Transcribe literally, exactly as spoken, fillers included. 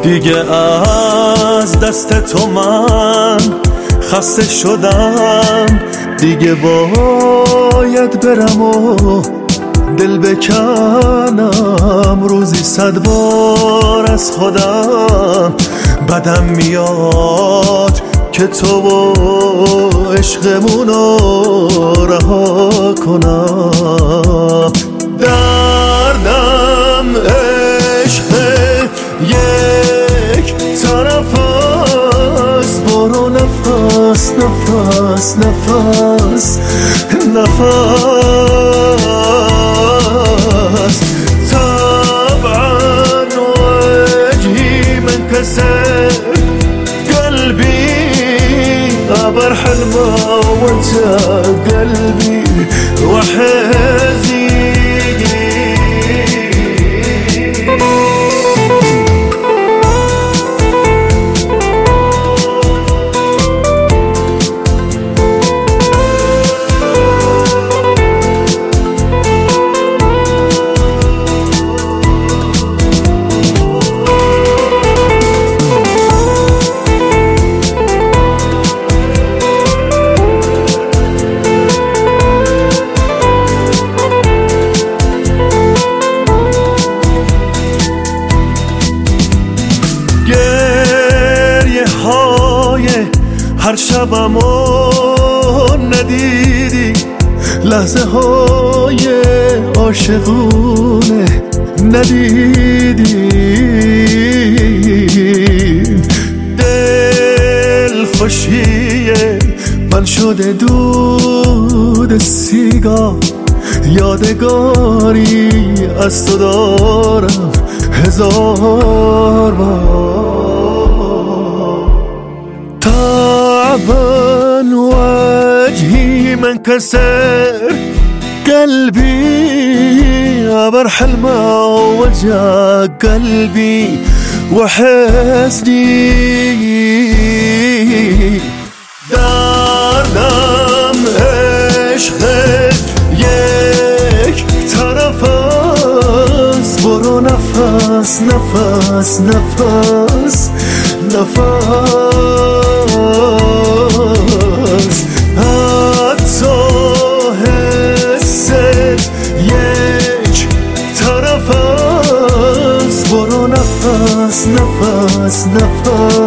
دیگه از دست تو من خسته شدم، دیگه باید برم و دل بکنم. روزی صد بار از خودم بدم میاد که تو و عشقمونو رها کنم. دردم عشق یک طرف است، برو نفس نفس نفس نفس. طبعا وجهي منكسر، قلبي عبر حلمه وانت قلبي وحزين. هر شبمو ندیدی، لحظه های عاشقونه ندیدی. دل خوشیه من شده دود سیگار، یادگاری از تو دارم هزار بار. طبعا وجهي منكسر، قلبي عبر حلمه وجع قلبي وحزني. دردم عشقت یک طرف است، برو نفس نفس نفس نفس. حتی حست یک طرف است، برو نفس نفس نفس